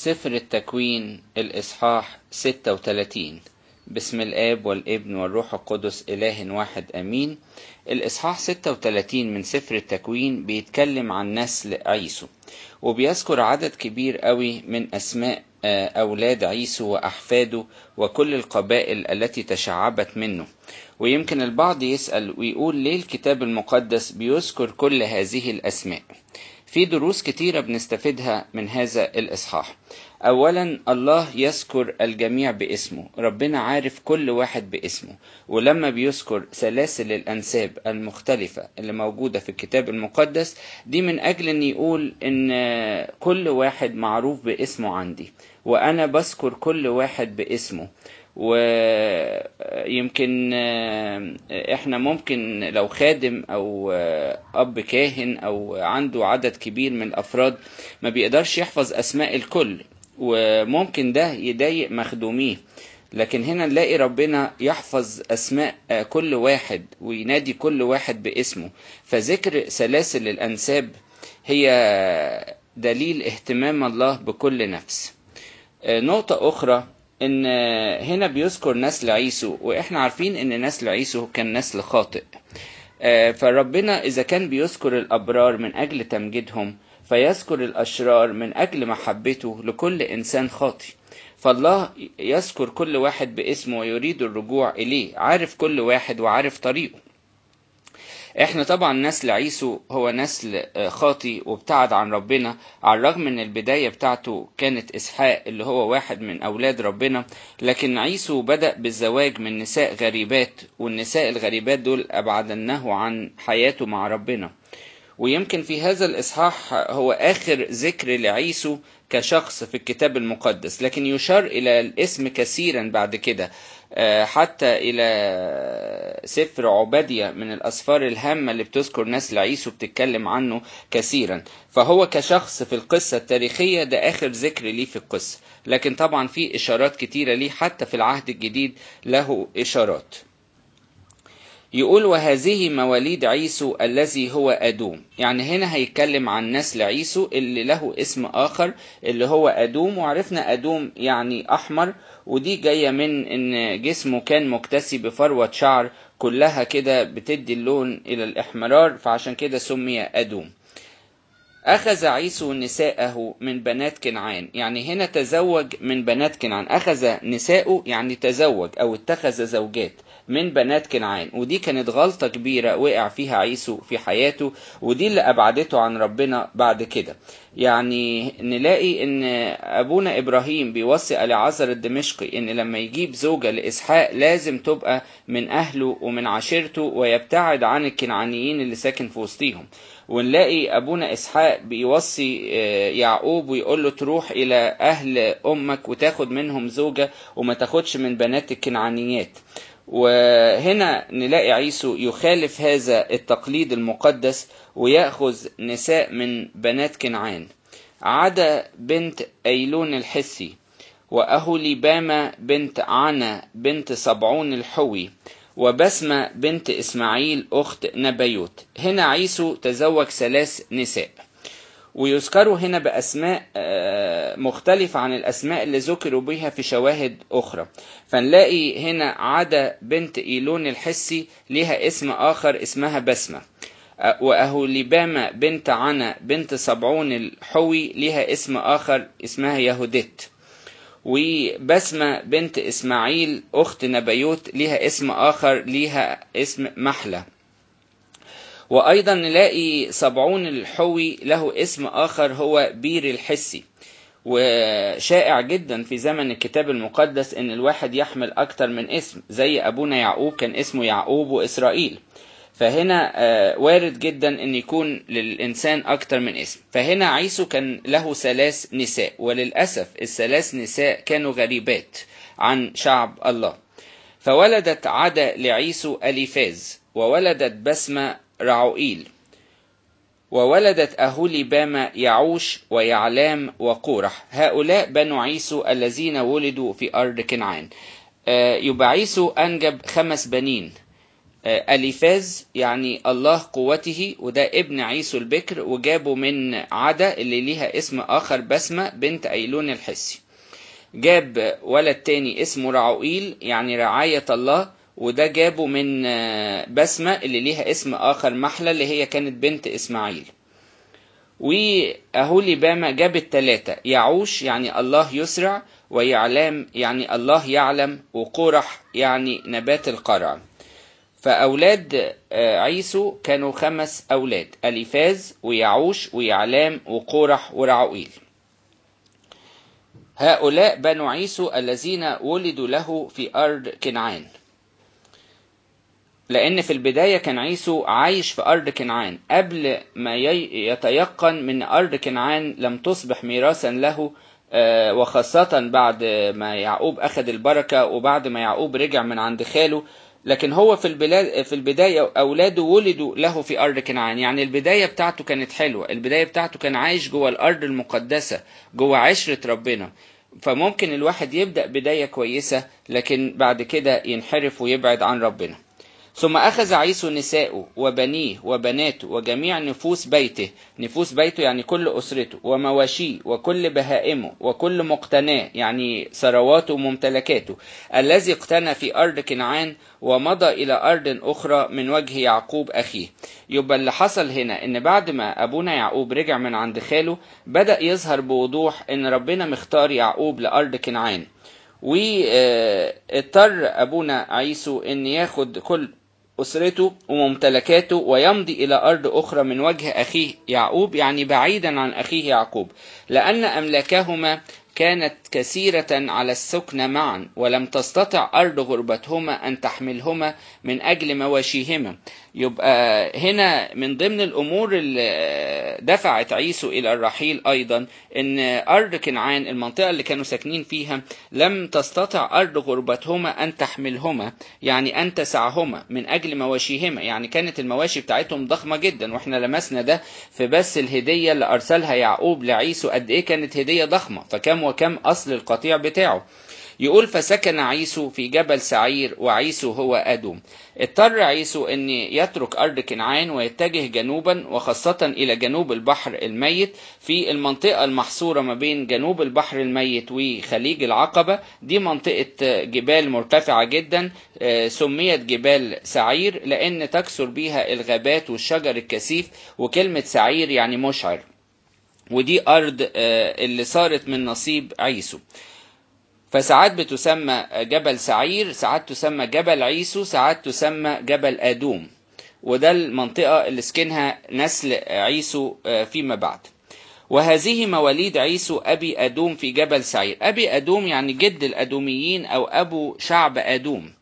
سفر التكوين الإصحاح 36. بسم الآب والابن والروح القدس إله واحد أمين. الإصحاح 36 من سفر التكوين بيتكلم عن نسل عيسو، وبيذكر عدد كبير قوي من أسماء أولاد عيسو وأحفاده وكل القبائل التي تشعبت منه. ويمكن البعض يسأل ويقول ليه الكتاب المقدس بيذكر كل هذه الأسماء؟ في دروس كتيرة بنستفيدها من هذا الإصحاح. أولا، الله يذكر الجميع باسمه، ربنا عارف كل واحد باسمه، ولما بيذكر سلاسل الأنساب المختلفة اللي موجودة في الكتاب المقدس دي من أجل أن يقول أن كل واحد معروف باسمه عندي، وأنا بذكر كل واحد باسمه. ويمكن احنا ممكن لو خادم او اب كاهن او عنده عدد كبير من الافراد ما بيقدرش يحفظ اسماء الكل، وممكن ده يضايق مخدوميه. لكن هنا نلاقي ربنا يحفظ اسماء كل واحد وينادي كل واحد باسمه، فذكر سلاسل الانساب هي دليل اهتمام الله بكل نفس. نقطة أخرى، إن هنا بيذكر نسل عيسو، وإحنا عارفين إن نسل عيسو كان نسل خاطئ. فربنا إذا كان بيذكر الأبرار من أجل تمجيدهم، فيذكر الأشرار من أجل محبته لكل إنسان خاطئ. فالله يذكر كل واحد باسمه ويريد الرجوع إليه، عارف كل واحد وعارف طريقه. احنا طبعا نسل عيسو هو نسل خاطي وابتعد عن ربنا، على الرغم ان البداية بتاعته كانت اسحاق اللي هو واحد من اولاد ربنا، لكن عيسو بدأ بالزواج من نساء غريبات، والنساء الغريبات دول ابعدناه عن حياته مع ربنا. ويمكن في هذا الإصحاح هو آخر ذكر لعيسو كشخص في الكتاب المقدس، لكن يشار إلى الاسم كثيرا بعد كده، حتى إلى سفر عبادية من الأسفار الهامة اللي بتذكر نسل عيسو بتتكلم عنه كثيرا. فهو كشخص في القصة التاريخية ده آخر ذكر ليه في القصة، لكن طبعا في إشارات كتيرة ليه حتى في العهد الجديد له إشارات. يقول وهذه مواليد عيسو الذي هو أدوم، يعني هنا هيتكلم عن نسل عيسو اللي له اسم آخر اللي هو أدوم، وعرفنا أدوم يعني أحمر، ودي جاية من إن جسمه كان مكتسي بفروة شعر كلها كده بتدي اللون إلى الإحمرار، فعشان كده سمي أدوم. أخذ عيسو نساءه من بنات كنعان، يعني هنا تزوج من بنات كنعان، أخذ نساءه يعني تزوج أو اتخذ زوجات من بنات كنعان، ودي كانت غلطة كبيرة وقع فيها عيسو في حياته، ودي اللي أبعدته عن ربنا بعد كده. يعني نلاقي إن أبونا إبراهيم بيوصي اليعازر الدمشقي إن لما يجيب زوجة لإسحاق لازم تبقى من أهله ومن عشيرته ويبتعد عن الكنعانيين اللي ساكن في وسطيهم. ونلاقي أبونا إسحاق بيوصي يعقوب ويقول له تروح إلى أهل أمك وتاخد منهم زوجة وما تاخدش من بنات الكنعانيات. وهنا نلاقي عيسو يخالف هذا التقليد المقدس ويأخذ نساء من بنات كنعان. عدا بنت أيلون الحسي، وأهوليبامة بنت عنا بنت صبعون الحوي، وبسمة بنت إسماعيل أخت نبيوت. هنا عيسو تزوج 3 نساء، ويذكروا هنا بأسماء مختلفة عن الأسماء اللي ذكروا بها في شواهد أخرى. فنلاقي هنا عدا بنت إيلون الحسي لها اسم آخر اسمها بسمة، وأهوليبامة بنت عنا بنت صبعون الحوي لها اسم آخر اسمها يهودت، وبسمة بنت إسماعيل أخت نبيوت لها اسم آخر لها اسم محلة. وأيضا نلاقي صبعون الحوي له اسم آخر هو بير الحسي. وشائع جدا في زمن الكتاب المقدس ان الواحد يحمل اكتر من اسم، زي ابونا يعقوب كان اسمه يعقوب واسرائيل. فهنا وارد جدا ان يكون للانسان اكتر من اسم. فهنا عيسو كان له 3 نساء، وللأسف ال3 نساء كانوا غريبات عن شعب الله. فولدت عدا لعيسو أليفاز، وولدت بسمة رعوئيل، وولدت أهوليبامة يعوش ويعلام وقورح. هؤلاء بنو عيسو الذين ولدوا في أرض كنعان. يبقى عيسو أنجب 5 بنين، أليفاز يعني الله قوته، وده ابن عيسو البكر، وجابه من عدا اللي ليها اسم آخر بسمة بنت أيلون الحسي. جاب ولد تاني اسمه رعوئيل يعني رعاية الله، وده جابه من بسمة اللي ليها اسم آخر محلى اللي هي كانت بنت إسماعيل. وأهوليباما جاب الثلاثة، يعوش يعني الله يسرع، ويعلام يعني الله يعلم، وقورح يعني نبات القرع. فأولاد عيسو كانوا 5 أولاد: أليفاز ويعوش ويعلام وقورح ورعوئيل. هؤلاء بنو عيسو الذين ولدوا له في أرض كنعان، لأن في البداية كان عيسو عايش في أرض كنعان قبل ما يتيقن من أرض كنعان لم تصبح ميراثا له، وخاصة بعد ما يعقوب أخذ البركة وبعد ما يعقوب رجع من عند خاله. لكن هو في البداية أولاده ولدوا له في أرض كنعان، يعني البداية بتاعته كانت حلوة، البداية بتاعته كان عايش جوه الأرض المقدسة جوه عشرة ربنا. فممكن الواحد يبدأ بداية كويسة لكن بعد كده ينحرف ويبعد عن ربنا. ثم أخذ عيسو نساءه وبنيه وبناته وجميع نفوس بيته، نفوس بيته يعني كل أسرته، ومواشيه وكل بهائمه وكل مقتناه يعني ثرواته وممتلكاته، الذي اقتنى في أرض كنعان، ومضى إلى أرض أخرى من وجه يعقوب أخيه. يبقى اللي حصل هنا إن بعد ما أبونا يعقوب رجع من عند خاله بدأ يظهر بوضوح إن ربنا مختار يعقوب لأرض كنعان، واضطر أبونا عيسو إن ياخد كل أسرته وممتلكاته ويمضي إلى أرض أخرى من وجه أخيه يعقوب، يعني بعيدا عن أخيه يعقوب، لأن أملاكهما كانت كثيرة على السكن معا، ولم تستطع أرض غربتهما أن تحملهما من أجل مواشيهما. يبقى هنا من ضمن الأمور اللي دفعت عيسو إلى الرحيل أيضا إن أرض كنعان المنطقة اللي كانوا ساكنين فيها لم تستطع أرض غربتهما أن تحملهما، يعني أن تسعهما من أجل مواشيهما، يعني كانت المواشي بتاعتهم ضخمة جدا، وإحنا لمسنا ده في بس الهدية اللي أرسلها يعقوب لعيسو قد إيه كانت هدية ضخمة، فكم وكم أصل القطيع بتاعه. يقول فسكن عيسو في جبل سعير، وعيسو هو أدوم. اضطر عيسو أن يترك أرض كنعان ويتجه جنوبا، وخاصة إلى جنوب البحر الميت في المنطقة المحصورة ما بين جنوب البحر الميت وخليج العقبة. دي منطقة جبال مرتفعة جدا، سميت جبال سعير لأن تكثر بيها الغابات والشجر الكثيف، وكلمة سعير يعني مشعر، ودي أرض اللي صارت من نصيب عيسو. فساعات بتسمى جبل سعير، ساعات تسمى جبل عيسو، ساعات تسمى جبل آدوم، وده المنطقة اللي سكنها نسل عيسو فيما بعد. وهذه مواليد عيسو أبي أدوم في جبل سعير. أبي أدوم يعني جد الأدوميين أو أبو شعب أدوم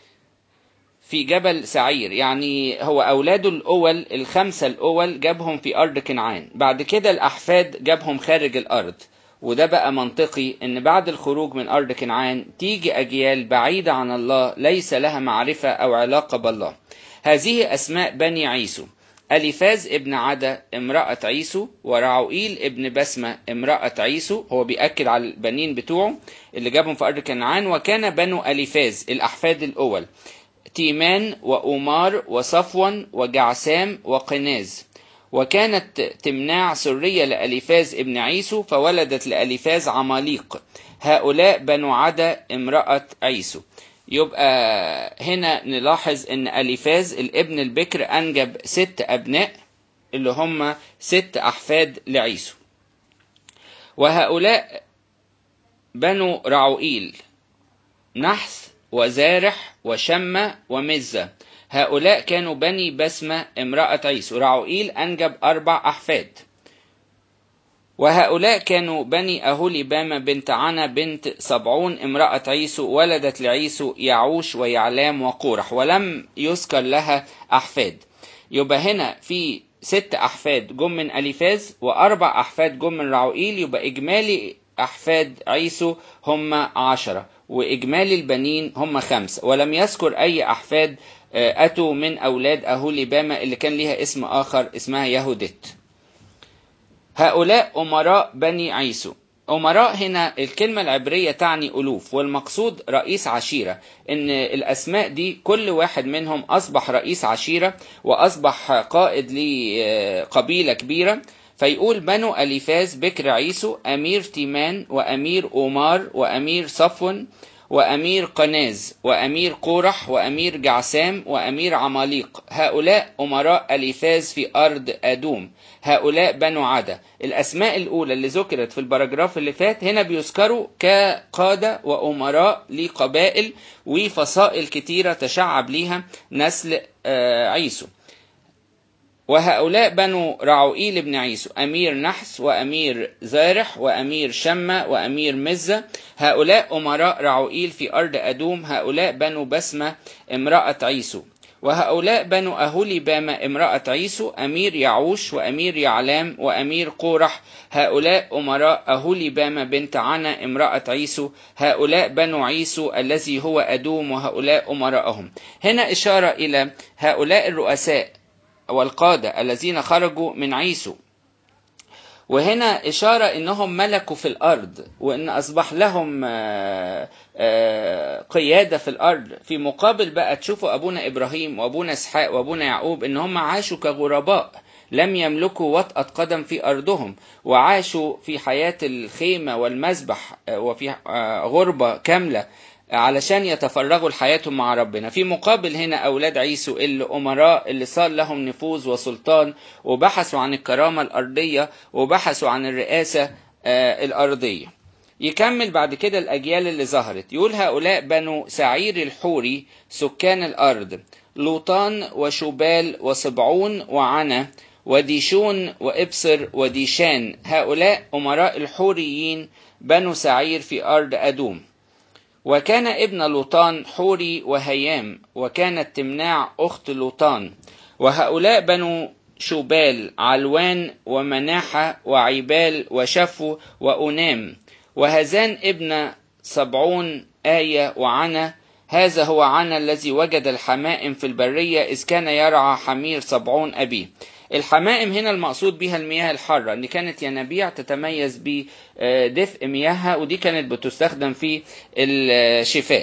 في جبل سعير، يعني هو أولاده الأول 5 الأول جابهم في أرض كنعان، بعد كده الأحفاد جابهم خارج الأرض. وده بقى منطقي ان بعد الخروج من أرض كنعان تيجي أجيال بعيدة عن الله ليس لها معرفة أو علاقة بالله. هذه أسماء بني عيسو: أليفاز ابن عدا امرأة عيسو، ورعوئيل ابن بسمة امرأة عيسو، هو بيأكد على البنين بتوعه اللي جابهم في أرض كنعان. وكان بنو أليفاز الأحفاد الأول تيمان وأومار وصفوان وجعسام وقناز. وكانت تمناع سرية لأليفاز ابن عيسو، فولدت لأليفاز عماليق. هؤلاء بنو عدا امرأة عيسو. يبقى هنا نلاحظ ان أليفاز الابن البكر أنجب 6 أبناء اللي هم 6 أحفاد لعيسو. وهؤلاء بنو رعوئيل: نحس وزارح وشمة ومزة. هؤلاء كانوا بني بسمة امرأة عيسو. رعوئيل أنجب 4 أحفاد. وهؤلاء كانوا بني أهوليباما بنت عنا بنت صبعون امرأة عيسو، ولدت لعيسو يعوش ويعلام وقورح، ولم يذكر لها أحفاد. يبقى هنا في 6 أحفاد جم من أليفاز و4 أحفاد جم من رعوئيل، يبقى إجمالي أحفاد عيسو هم 10، وإجمالي البنين هم 5، ولم يذكر أي أحفاد أتوا من أولاد أهوليباما اللي كان ليها اسم آخر اسمها يهودت. هؤلاء أمراء بني عيسو: أمراء هنا الكلمة العبرية تعني ألوف، والمقصود رئيس عشيرة، إن الأسماء دي كل واحد منهم أصبح رئيس عشيرة وأصبح قائد لقبيلة كبيرة. فيقول بنو أليفاز بكر عيسو أمير تيمان وأمير أومار وأمير صفون وأمير قناز وأمير قورح وأمير جعسام وأمير عماليق، هؤلاء أمراء أليفاز في أرض أدوم، هؤلاء بنو عدا. الأسماء الأولى اللي ذكرت في البراجراف اللي فات هنا بيذكروا كقادة وأمراء لقبائل وفصائل كتيرة تشعب ليها نسل عيسو. وهؤلاء بنو رعوئيل بن عيسو أمير نحس وأمير زارح وأمير شمة وأمير مزة، هؤلاء أمراء رعوئيل في أرض أدوم، هؤلاء بنو بسمة امرأة عيسو. وهؤلاء بنو أهولي بامة امرأة عيسو أمير يعوش وأمير يعلام وأمير قورح، هؤلاء أمراء أهولي بامة بنت عنا امرأة عيسو، هؤلاء بنو عيسو الذي هو أدوم وهؤلاء أمراءهم. هنا إشارة إلى هؤلاء الرؤساء والقادة الذين خرجوا من عيسو، وهنا إشارة إنهم ملكوا في الأرض وإن أصبح لهم قيادة في الأرض. في مقابل بقى تشوفوا أبونا إبراهيم وأبونا إسحاق وأبونا يعقوب إنهم عاشوا كغرباء، لم يملكوا وطأة قدم في أرضهم، وعاشوا في حياة الخيمة والمذبح وفي غربة كاملة علشان يتفرغوا لحياتهم مع ربنا. في مقابل هنا أولاد عيسو اللي أمراء اللي صار لهم نفوذ وسلطان وبحثوا عن الكرامة الأرضية وبحثوا عن الرئاسة الأرضية. يكمل بعد كده الأجيال اللي ظهرت، يقول هؤلاء بنو سعير الحوري سكان الأرض، لوطان وشبال وصبعون وعنا وديشون وإبصر وديشان، هؤلاء أمراء الحوريين بنو سعير في أرض أدوم. وكان ابن لوطان حوري وهيام، وكانت تمناع أخت لوطان. وهؤلاء بنو شوبال علوان ومناحة وعيبال وشفو وأنام. وهزان ابن صبعون آية وعنا، هذا هو عنا الذي وجد الحمائم في البرية إذ كان يرعى حمير صبعون أبيه. الحمائم هنا المقصود بها المياه الحارة، ان كانت ينابيع تتميز بدفء مياهها، ودي كانت بتستخدم في الشفاء.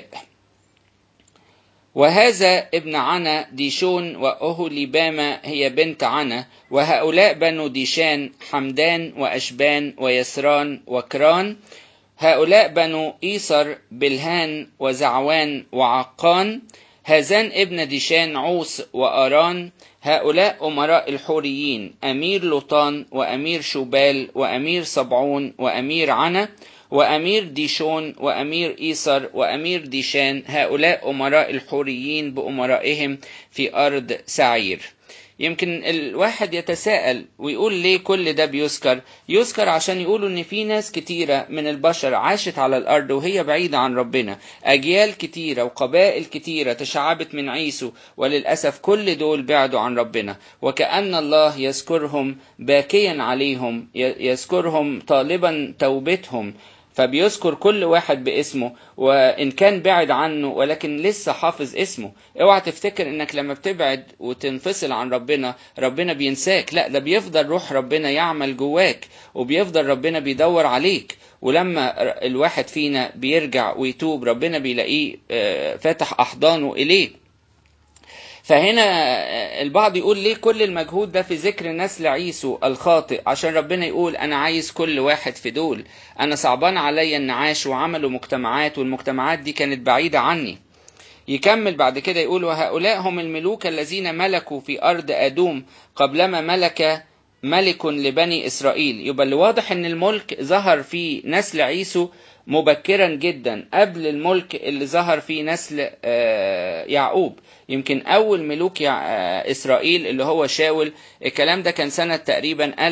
وهذا ابن عنا ديشون وأهوليبامة هي بنت عنا. وهؤلاء بنو ديشان حمدان وأشبان ويسران وكران، هؤلاء بنو إيصر بلهان وزعوان وعقان. هذان ابن ديشان عوس وأران، هؤلاء أمراء الحوريين أمير لوطان وأمير شوبال وأمير صبعون وأمير عنا وأمير ديشون وأمير إيصر وأمير ديشان، هؤلاء أمراء الحوريين بأمرائهم في أرض سعير. يمكن الواحد يتساءل ويقول ليه كل ده يذكر عشان يقولوا ان في ناس كتيرة من البشر عاشت على الارض وهي بعيدة عن ربنا، اجيال كتيرة وقبائل كتيرة تشعبت من عيسو، وللأسف كل دول بعدوا عن ربنا، وكأن الله يذكرهم باكيا عليهم، يذكرهم طالبا توبتهم، فبيذكر كل واحد باسمه، وإن كان بعد عنه ولكن لسه حافظ اسمه. اوعى تفتكر انك لما بتبعد وتنفصل عن ربنا بينساك، لا، ده بيفضل روح ربنا يعمل جواك، وبيفضل ربنا بيدور عليك، ولما الواحد فينا بيرجع ويتوب ربنا بيلاقيه فاتح أحضانه إليه. فهنا البعض يقول ليه كل المجهود ده في ذكر نسل عيسو الخاطئ؟ عشان ربنا يقول أنا عايز كل واحد في دول، أنا صعبان عليا أن عاشوا وعملوا مجتمعات، والمجتمعات دي كانت بعيدة عني. يكمل بعد كده يقول وهؤلاء هم الملوك الذين ملكوا في أرض أدوم قبلما ملك ملك لبني إسرائيل. يبقى اللي واضح أن الملك ظهر في نسل عيسو مبكرا جدا قبل الملك اللي ظهر في نسل يعقوب. يمكن أول ملوك إسرائيل اللي هو شاول، الكلام ده كان سنة تقريبا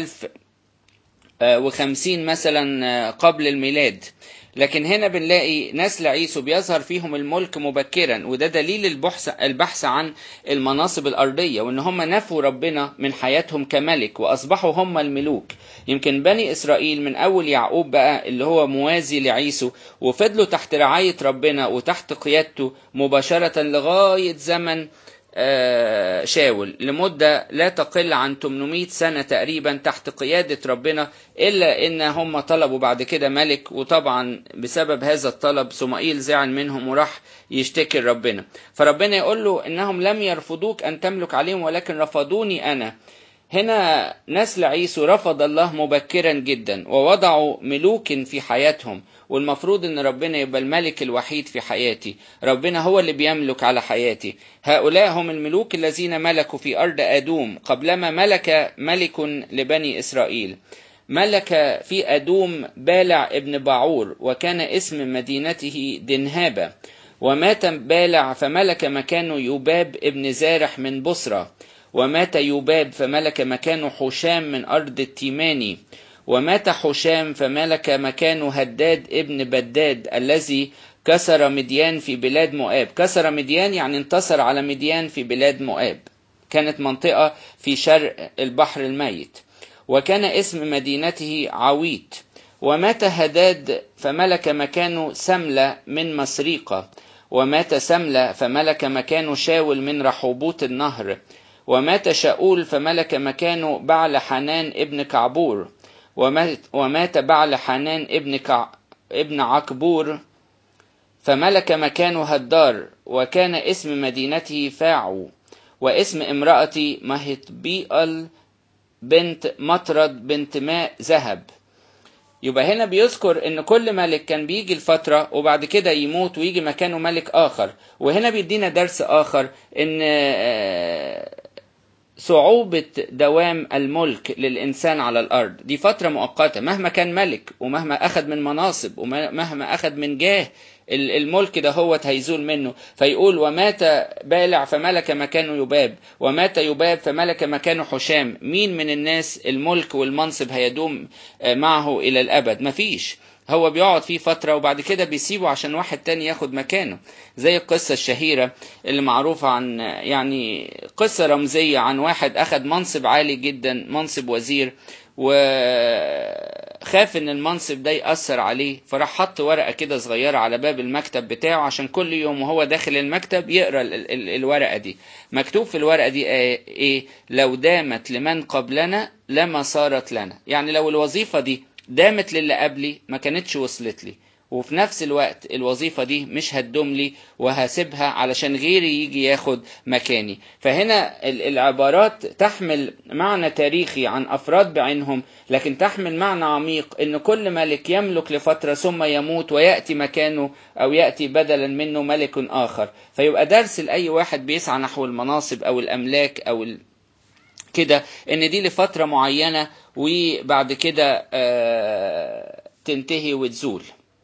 1050 مثلا قبل الميلاد. لكن هنا بنلاقي نسل عيسو بيظهر فيهم الملك مبكرا، وده دليل البحث عن المناصب الأرضية، وإن هم نفوا ربنا من حياتهم كملك وأصبحوا هم الملوك. يمكن بني إسرائيل من أول يعقوب بقى اللي هو موازي لعيسو، وفضلوا تحت رعاية ربنا وتحت قيادته مباشرة لغاية زمن شاول لمدة لا تقل عن 800 سنة تقريبا تحت قيادة ربنا، إلا إن هم طلبوا بعد كده ملك، وطبعا بسبب هذا الطلب صموئيل زعل منهم وراح يشتكي ربنا. فربنا يقول له إنهم لم يرفضوك أن تملك عليهم ولكن رفضوني أنا. هنا نسل عيسو رفض الله مبكرا جدا ووضعوا ملوك في حياتهم، والمفروض ان ربنا يبقى الملك الوحيد في حياتي، ربنا هو اللي بيملك على حياتي. هؤلاء هم الملوك الذين ملكوا في أرض أدوم قبلما ملك ملك لبني إسرائيل. ملك في أدوم بالع ابن باعور، وكان اسم مدينته دنهابة. ومات بالع فملك مكانه يوباب ابن زارح من بصرة. ومات يوباب فملك مكانه حشام من أرض التيماني. ومات حشام فملك مكانه هداد ابن بداد الذي كسر مديان في بلاد مؤاب. كسر مديان يعني انتصر على مديان في بلاد مؤاب، كانت منطقة في شرق البحر الميت. وكان اسم مدينته عويت. ومات هداد فملك مكانه سملة من مسريقة. ومات سملة فملك مكانه شاول من رحوبوت النهر. ومات شاول فملك مكانه بعل حنان ابن كعبور. ومات بعل حنان ابن عكبور فملك مكانه هدار. وكان اسم مدينته فاعو. واسم امرأة مهتبيئل بنت مطرد بنت ماء ذهب. يبقى هنا بيذكر ان كل ملك كان بيجي الفترة وبعد كده يموت ويجي مكانه ملك آخر. وهنا بيدينا درس آخر، ان صعوبة دوام الملك للإنسان على الأرض دي فترة مؤقتة، مهما كان ملك ومهما أخذ من مناصب ومهما أخذ من جاه الملك ده هو هيزول منه. فيقول ومات بالع فملك مكانه يباب. ومات يباب فملك مكانه حشام. مين من الناس الملك والمنصب هيدوم معه إلى الأبد؟ مفيش. هو بيقعد فيه فترة وبعد كده بيسيبه عشان واحد تاني ياخد مكانه. زي القصة الشهيرة اللي معروفة عن، يعني قصة رمزية عن واحد أخد منصب عالي جدا، منصب وزير، وخاف ان المنصب ده يأثر عليه، فراح حط ورقة كده صغيرة على باب المكتب بتاعه عشان كل يوم وهو داخل المكتب يقرأ الورقة دي. مكتوب في الورقة دي ايه؟ لو دامت لمن قبلنا لما صارت لنا. يعني لو الوظيفة دي دامت للي قبلي ما كانتش وصلت لي، وفي نفس الوقت الوظيفة دي مش هتدوم لي وهسيبها علشان غيري يجي ياخد مكاني. فهنا العبارات تحمل معنى تاريخي عن أفراد بعينهم، لكن تحمل معنى عميق إن كل ملك يملك لفترة ثم يموت ويأتي مكانه أو يأتي بدلا منه ملك آخر. فيبقى درس لأي واحد بيسعى نحو المناصب أو الأملاك أو كده، إن دي لفترة معينة وبعد كده تنتهي وتزول.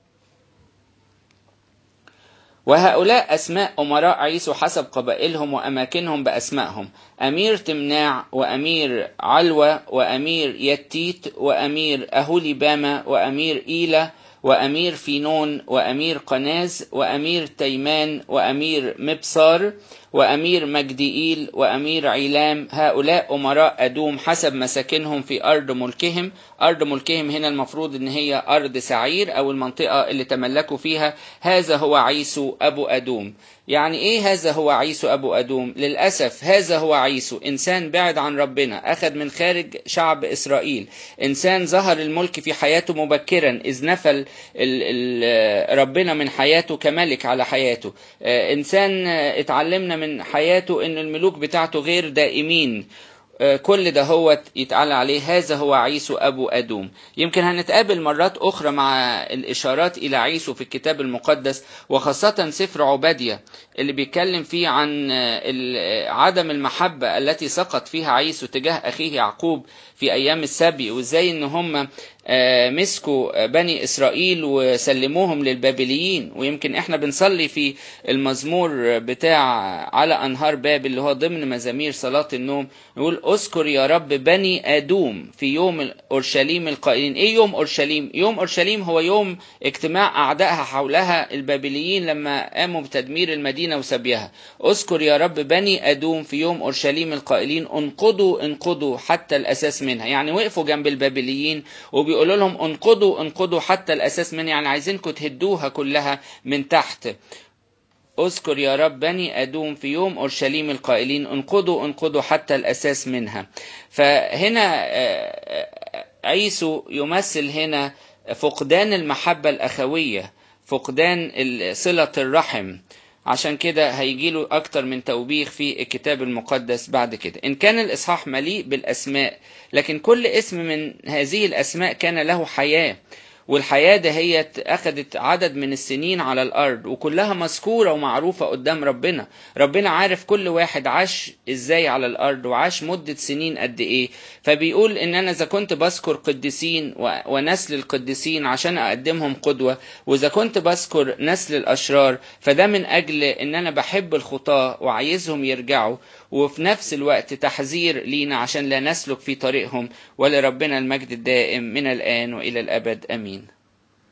وهؤلاء أسماء أمراء عيسو حسب قبائلهم وأماكنهم بأسمائهم: أمير تمناع، وأمير علوة، وأمير يتيت، وأمير أهوليباما، وأمير إيلا، وأمير فينون، وأمير قناز، وأمير تيمان، وأمير مبصار، وأمير مجدئيل، وأمير عيلام. هؤلاء أمراء أدوم حسب مساكنهم في أرض ملكهم. أرض ملكهم هنا المفروض إن هي أرض سعير أو المنطقة اللي تملكوا فيها. هذا هو عيسو أبو أدوم. يعني إيه هذا هو عيسو أبو أدوم؟ للأسف هذا هو عيسو، إنسان بعد عن ربنا، أخذ من خارج شعب إسرائيل، إنسان ظهر الملك في حياته مبكرا إذ نفل ربنا من حياته كملك على حياته. إنسان اتعلمنا من حياته إن الملوك بتاعته غير دائمين. كل ده هو يتعالى عليه هذا هو عيسو أبو أدوم. يمكن هنتقابل مرات أخرى مع الإشارات إلى عيسو في الكتاب المقدس، وخاصة سفر عبادية اللي بيتكلم فيه عن عدم المحبة التي سقط فيها عيسو تجاه أخيه يعقوب في أيام السبي، وإزاي إن هم مسكوا بني إسرائيل وسلموهم للبابليين. ويمكن إحنا بنصلي في المزمور بتاع على أنهار بابل اللي هو ضمن مزامير صلاة النوم، نقول أذكر يا رب بني أدوم في يوم أورشليم القائلين. إيه يوم أورشليم؟ يوم أورشليم هو يوم اجتماع أعدائها حولها البابليين لما قاموا بتدمير المدينة وسبيها. أذكر يا رب بني أدوم في يوم أورشليم القائلين انقضوا انقضوا حتى الأساس منها. يعني وقفوا جنب البابليين وبيقولوا لهم انقضوا انقضوا حتى الأساس منها، يعني عايزينكم تهدوها كلها من تحت. اذكر يا رب بني أدوم في يوم أورشليم القائلين انقضوا انقضوا حتى الأساس منها. فهنا عيسو يمثل هنا فقدان المحبة الأخوية، فقدان صلة الرحم. عشان كده هيجيله أكتر من توبيخ في الكتاب المقدس بعد كده. إن كان الإصحاح مليء بالأسماء، لكن كل اسم من هذه الأسماء كان له حياة، والحياة ده هي أخذت عدد من السنين على الأرض، وكلها مذكورة ومعروفة قدام ربنا. ربنا عارف كل واحد عاش إزاي على الأرض وعاش مدة سنين قد إيه. فبيقول إن أنا إذا كنت بذكر قديسين ونسل القديسين عشان أقدمهم قدوة، وإذا كنت بذكر نسل الأشرار، فده من أجل إن أنا بحب الخطاة وعايزهم يرجعوا، وفي نفس الوقت تحذير لينا عشان لا نسلك في طريقهم. ولربنا المجد الدائم من الآن وإلى الأبد. آمين.